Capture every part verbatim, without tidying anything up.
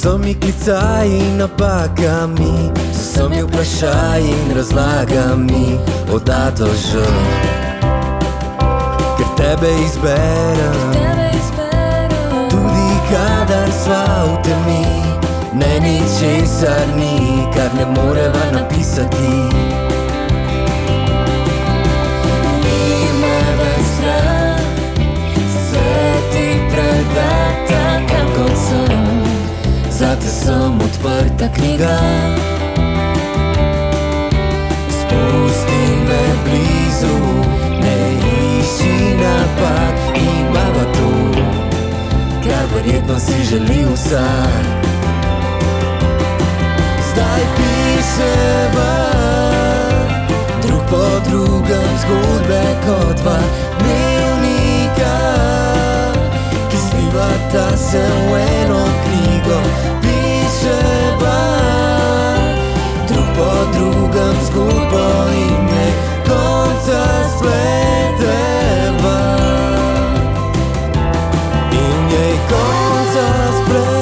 vsemi klicaji in napakami, z vsemi vprašaji in razlagami od A do Ž. Ker tebe izberem, tudi kadar sva v temi, ne ničesar ni, kar ne moreva napisati. Ni me več strah se ti predati takam kot sem, zate sem odprta knjiga. Spusti me blizu, ne išči napad, imava to, kar verjetno si želi vsak. Zdaj piševa drug po drugem zgodbe kot dva dnevnika, ki slivata se v eno knjigo. Piševa drug po drugem zgodbo in ne konca spleteva, in njej konca spleteva.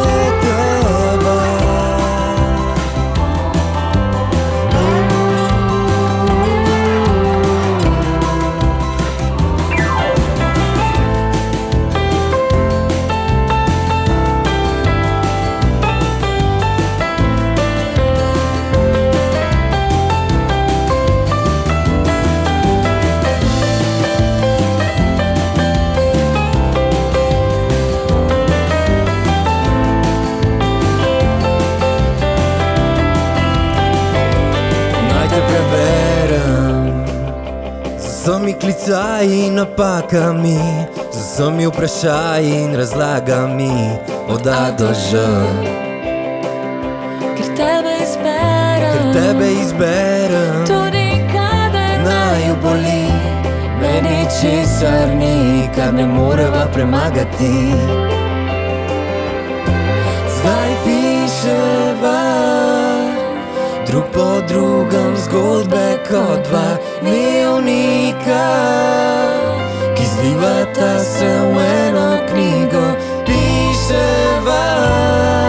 Z vsemi klicaji in napakami, z vsemi vprašaji in razlagami od A do Ž. Ker tebe izberem, Ker tebe izberem, tudi kadar naju boli, ne ničesar ni, kar ne moreva premagati. Zdaj piševa drug po drugem zgodbe kot dva dnevnika, ki zlivata se v eno knjigo. Piševa